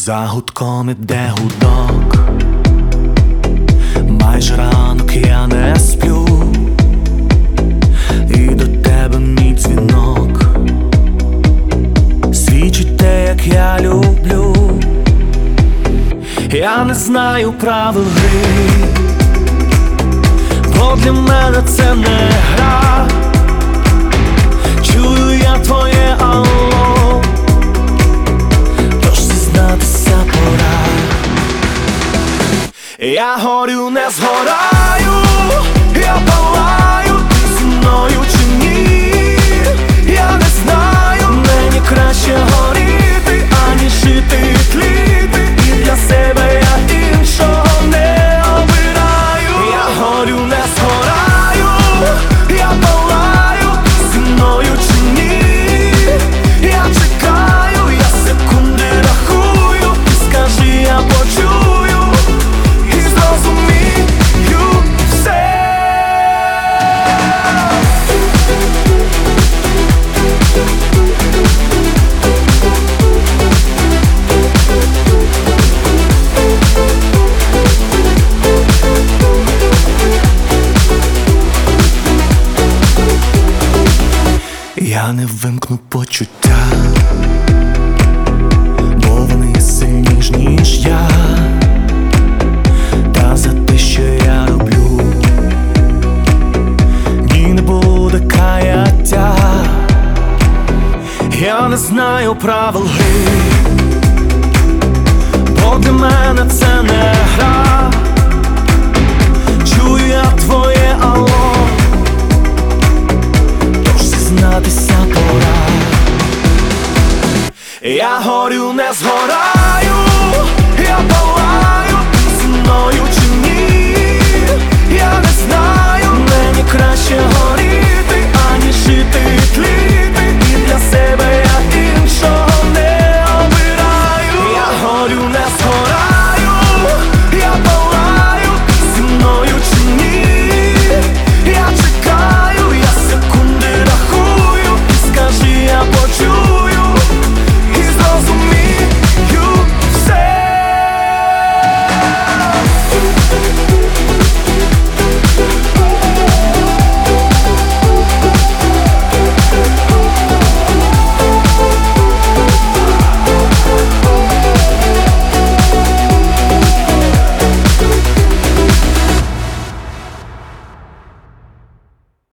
За гудком іде гудок, майже ранок, я не сплю, і до тебе мій дзвінок свідчить те, як я люблю. Я не знаю правил гри, бо для мене це не гра. Чую я твоє алло, тож зізнатися пора. Я горю, не згораю, я палаю, зі мною чи ні, я не знаю. Мені краще горіти, аніж жити і тліти, і для себе я іншого не обираю. Я горю, не згораю, я палаю, зі мною чи ні, я чекаю, я секунди рахую, скажи, я почую і зрозумію все. Я не вимкну почуття, бо вони сильніш, ніж я, та за те, що я роблю, ні, не буде каяття. Я не знаю правил гри, бо для мене це не гра. Чую я твоє алло, зізнатися пора. Я горю, не згораю.